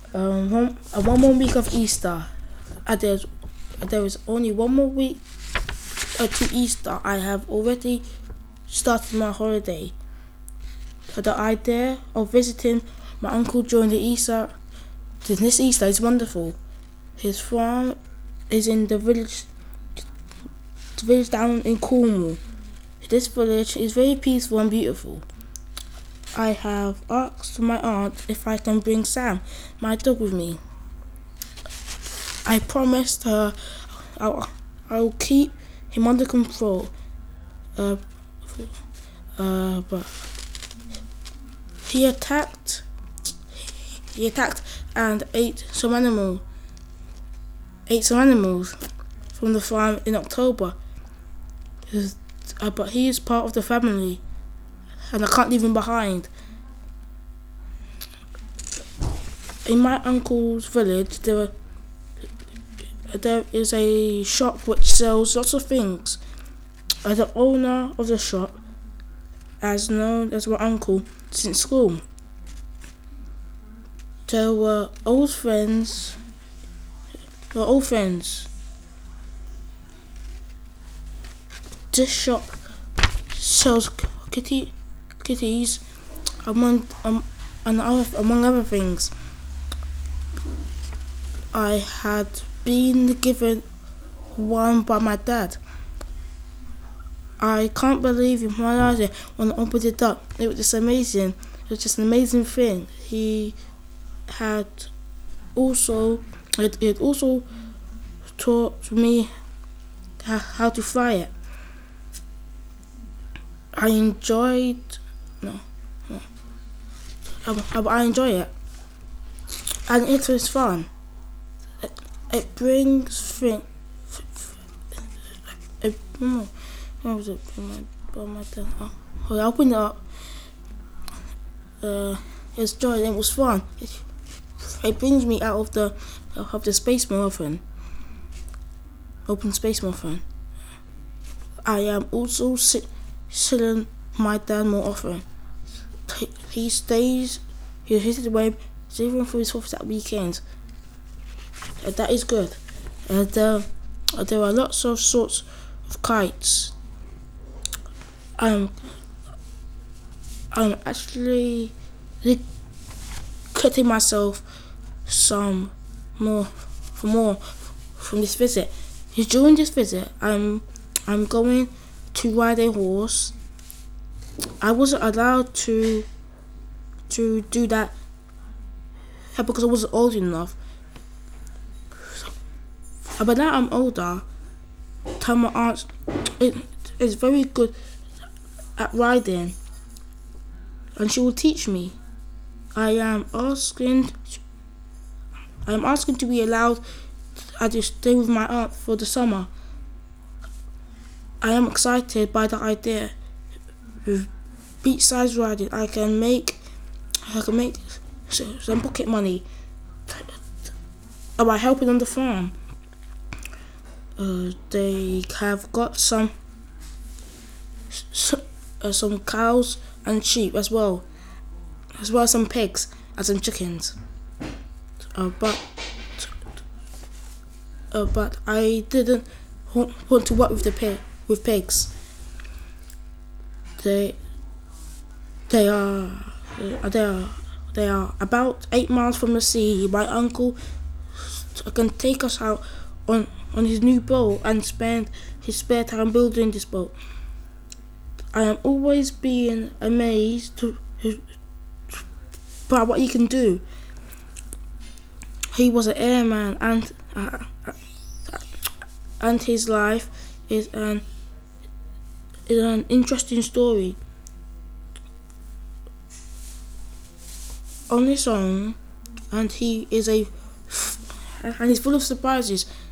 One more week of Easter. There is only one more week to Easter. I have already started my holiday. The idea of visiting my uncle during this Easter is wonderful. His farm is in the village down in Cornwall. This village is very peaceful and beautiful. I have asked my aunt if I can bring Sam, my dog, with me. I promised her I'll keep him under control. But he attacked and ate some animals from the farm in October. But he is part of the family, and I can't leave him behind. In my uncle's village, there is a shop which sells lots of things. The owner of the shop has known as my uncle since school. They were old friends. This shop sells kitties, among other things. I had been given one by my dad. I can't believe in my eyes when I opened it up. It was just amazing. It was just an amazing thing. He had also taught me how to fly it. I enjoy it, and it was fun. It brings things. What was it? I opened it up. It's joy and it was fun. It brings me out of the space more often. Open space more often. I am also seeing my dad more often. He visits away even for his office at weekends. That is good. There are lots of sorts of kites. I'm actually cutting myself some more from this visit. During this visit, I'm going to ride a horse. I wasn't allowed to do that because I wasn't old enough. But now I'm older. Tell my aunt is very good at riding, and she will teach me. I am asking to be allowed to stay with my aunt for the summer. I am excited by the idea. With beachside riding, I can make some pocket money by helping on the farm. They have got some cows and sheep as well as some pigs and some chickens. But I didn't want to work with pigs. They are about 8 miles from the sea. My uncle can take us out on his new boat and spend his spare time building this boat. I am always being amazed by what he can do. He was an airman, and his life is an interesting story. On his own, and he's full of surprises.